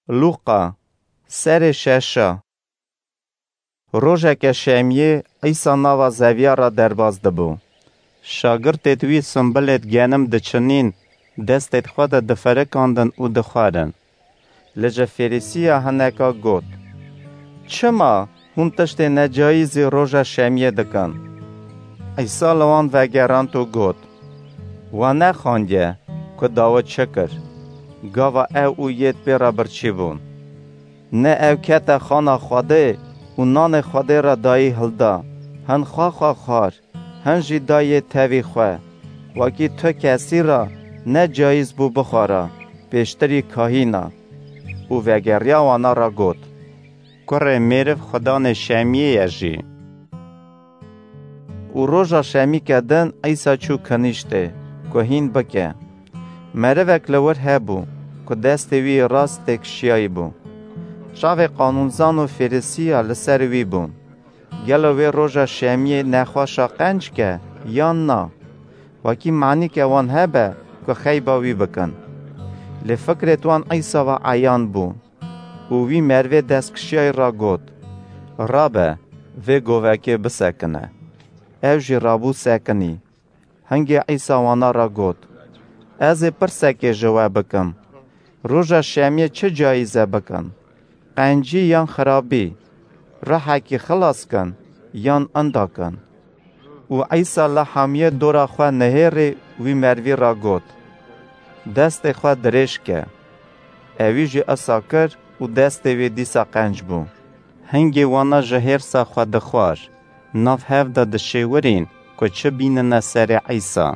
لوقا سر ششا روژک شمیه ایسا ناوا زویا را درباز دبو. شاگرد وی سنبلت گنم دچنین دستت خود دفرکاندن و دخوارن. لجه فریسیا هنکا گوت چما هون تشت نجایز روژا شمیه دکن. ایسا لوان وگران تو گوت و نخاندیه که داوت چکر گاوا او یت پیرا برچی بون. نه او کتا خانا خواده و نان خواده را دایی هلدا هن خواه هن جی دایی تاوی خواه وکی تو کسی را نه جایز بو بخورا پیشتری کاهینا و وگریا وانا را گوت کره میرف خدان شمیه یجی و روژا شمی کدن ایسا چو کنیشته که هین بکه مروک لور هبو که دست وی راست تکشیایی بو. چاو قانونزان و فریسیا لسر وی بون. گلو وی روژا شمیه نخواشا قنج که یا نا. وکی معنی که وان هبه که خیبا وی بکن. لفکرت وان ایسا و عیان بو. و وی مروه دست کشیای را گود. رابه وی گوهکه بسکنه. او جی رابو سکنی. هنگی ایسا وانا را گود. از پرسکه جواب بکم. روژا شمیه چه جایزه بکن؟ قنجی یان خرابی؟ رحکی خلاص کن یان اندا کن؟ و ایسا لحامیه دورا خواه نهیره وی مروی را گود. دست خواه درش که. اوی جی اصا کر و دست وی دیسا قنج بو. هنگی وانا جهر سا خواه دخوار. ناف هفده دشیورین که چه بیننه سر ایسا.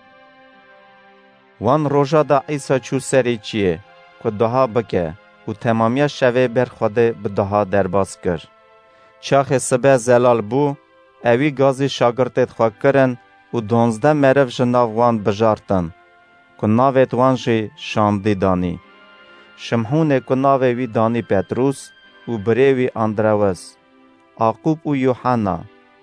وان روژا دا ایسا چو سری چیه که دها بکه و تمامی شوه بر خوده به دها درباز کر. چاخ سبه زلال بو اوی گازی شاگرتت خواه کرن و 12 مرف جناو وان بجارتن که ناویت وان جی شامدی دانی. شمحونه که ناوی وی دانی پتروس و بریوی اندروس، عاقوب و یوحنا،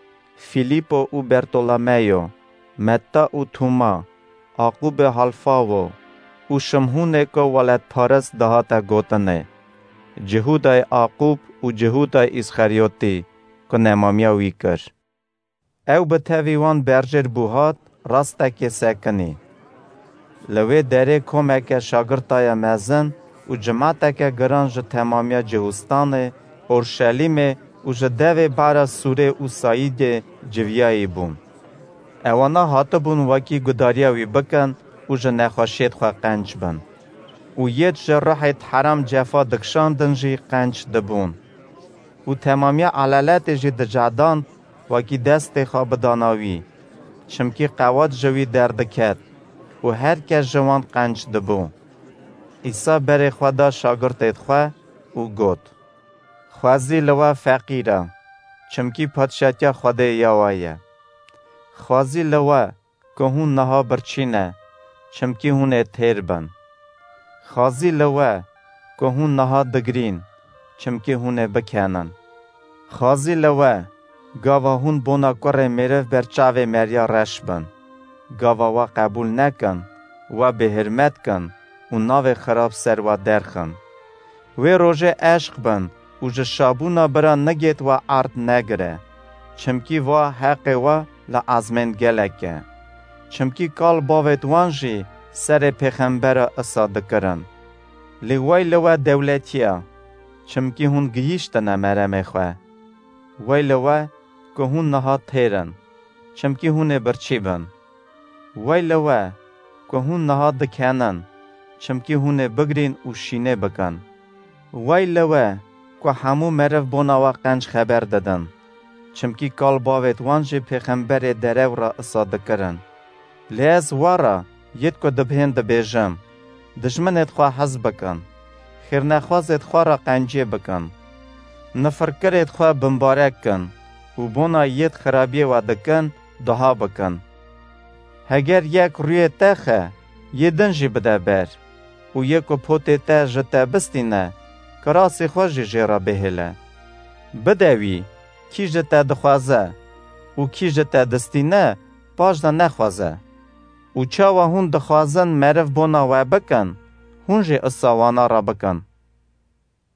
فیلیپو و برتولمیو، متا و توما، عاقوب حلفاو و شمحونه که ولد پارس دهاتا گوتنه، جهودای عاقوب و جهودای اسخریوتی که نمامیا وی کر. او بتاوی وان برجر بوهات راستا که سکنی. لوی داره کومک شاگرتای مزن و جماعتا که گرانج تمامیا جهوستان اورشلیم و جدوی بارا سوره و ساید جویایی بون. اوانا هاته بون وکی گداریا وی بکن و جنخواشید خواه قنج بن. و ید جراحت حرام جفا دکشاندن جی قنج دبون. و تمامی علالت جی دجادان وکی دست خواه بداناوی. چمکی قواد جوی دردکت و هر کس جوان قنج دبون. ایسا بر خدا شاگرتت خواه و گوت. خوازی لوا فقیره. چمکی پادشاتیا خوده یاوایه. خوازی لوا که هون نها برچینه. چمکی هونه تیر بن. خوازی لوا که هون نها دگرین. چمکی هونه بکنن. خوازی لوا گاوا هون بونا کره میرف برچاوه مریا رش بن. گاوا و قبول نکن و به حرمت کن و ناو خراب سر و درخن. و روژه عشق بن و جشابونا برا نگید و عرض نگره. چمکی و حق و لعظمین گلکه. چمکی کال باوید وانجی سر پیغمبر اصاد کرن. لیوی لوا دولتیا. چمکی هون گیشتنه مرم خواه. وی لوا که هون نها تیرن. چمکی هون برچی بن. وی لوا که هون نها دکنن. چمکی هون بگرین و شینه بکن. وی لوا که همو مرف بونا و قنج خبر دادن. چمکی کال باوید وانجی پیغمبر درو را اصاد کرن. لیز وارا ید که دبهن دبیجم. دشمنت خواه حز بکن. خیرنخوازت خواه را قنجی بکن. نفرکرت خواه بمبارک کن. و بونا ید خرابی و دکن دها بکن. هگر یک روی تخه یدن جی بده بر. و یکو پوتی تا جتا بستینه. کراسی خوشی جیرا بهله. بدوی کی جتا دخوازه. و کی جتا دستینه پاش دا نخوازه. و چاوا هون دخوازن مرف بونا و بکن. هون جی اصاوانا را بکن.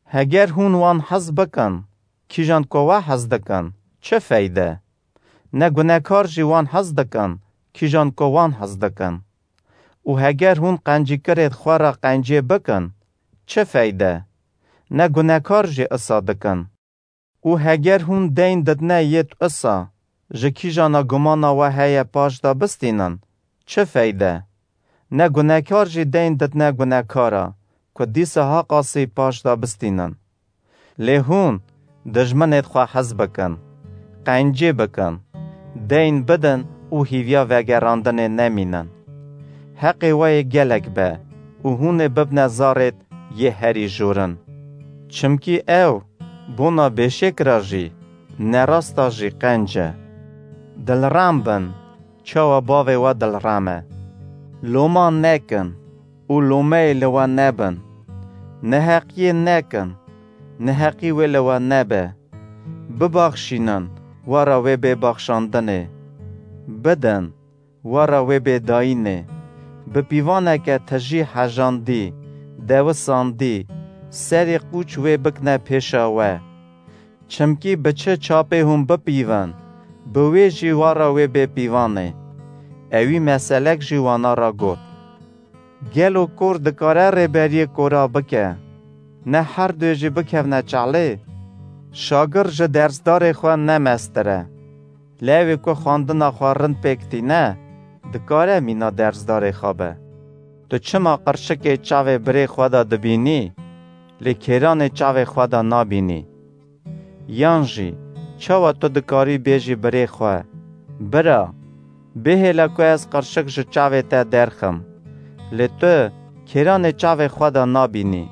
هگر هون وان حز بکن کیجان کوه حز دکن چه فایده؟ نه گناهکار جی وان حز دکن کیجان کوان حز دکن. و هگر هون قنجی کرد خوارا قنجی بکن چه فایده؟ نه گناهکار جی اصا دکن. و هگر هون دین ددنه یت اصا جکی جانا گمانا و هیا پاش دا بستینن چه فایده؟ نه گناهکار جی دین ددنه گناهکارا که دیسه ها قاسی پاش دا بستینن. لیهون دجمنت خواه حز بکن قنجی بکن دین بدن و هیویا وگراندن نمینن. حقی وی گلک به و هون ببن زارت یه هری جورن. چمکی او بونا بشک راجی نراستا جی قنجه. دل رام بن چاوا باوی و دل رامه. لوما نکن و لومه لوا نبن. نحقی نکن نحقی و لوا نبه. ببخشینن ورا و ببخشاندنه. بدن ورا و بداینه. بپیوانه که تجی حجاندی دوساندی سری قوچ و بکنه پیشا و چمکی بچه چاپه هم بپیون بوی جیوارا و بپیوانه. اوی مسلک جیوانا را گوت گلو کور دکاره ریبری کورا بکه نه هر دو جی بکونه چعله شاگر جه درسدار خواه نمستره لیوی که خواندنا خواه رند پکتی نه دکاره مینا درسدار خوابه. تو چما قرشک چاوه بری خوادا دبینی لی کیران چاوه خوادا نابینی. یانجی چاوا تو دکاری بیجی بری خواه برا به لکو از قرشک جو چاوه تا درخم لی تو کیران چاوه خوادا نابینی.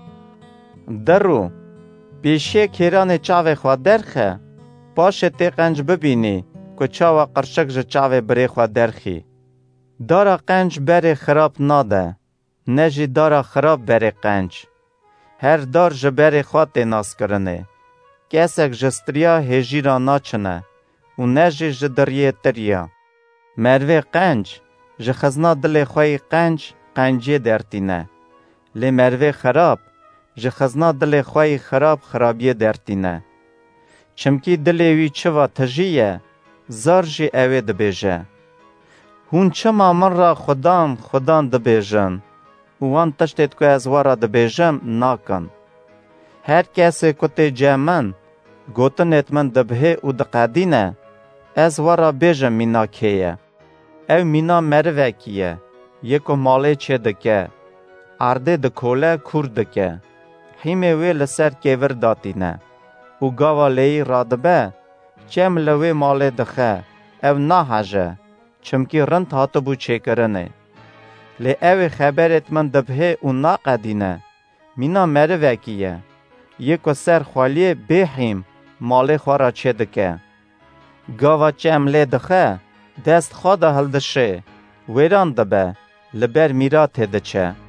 درو پیشی کیران چاوه خواه درخه پاشه تی قنج ببینی که چاوا قرشک جو چاوه بری خواه درخی. دارا قنج بری خراب ناده نجی دارا خراب بری قنج. هر دار جبری خواهد ناس کرنه کسک جستریا هجی را ناچنه و نجی جدریه تریا. مروه قنج جخزنا دل خواهی قنج قنجی درتینه لی مروه خراب جخزنا دل خواهی خراب خرابیه درتینه. چمکی دلوی چوا تجیه زار جی اوه دبیجه. هون چما من را خدان دبیجن وان تشتید که از وارا دبیجم ناکن. هر کسی کتی جمن گوتنت من دبه و دقادینه از وارا بیجم مینا کیه. او مینا مروه کیه یکو ماله چه دکه ارده دکوله کور دکه حیمه وی لسر کیور داتینه و گاوا لی رادبه چم لوی ماله دخه او ناحجه چمکی رند هاتو بو چه کرنه. لی او خبرت من دبه و ناقدینه مینا مروه کیه یکو سر خوالیه بحیم ماله خورا چه دکه گاوا چم لی دخه دست خواده هلدشه ویران دبه لبر میرات هده چه.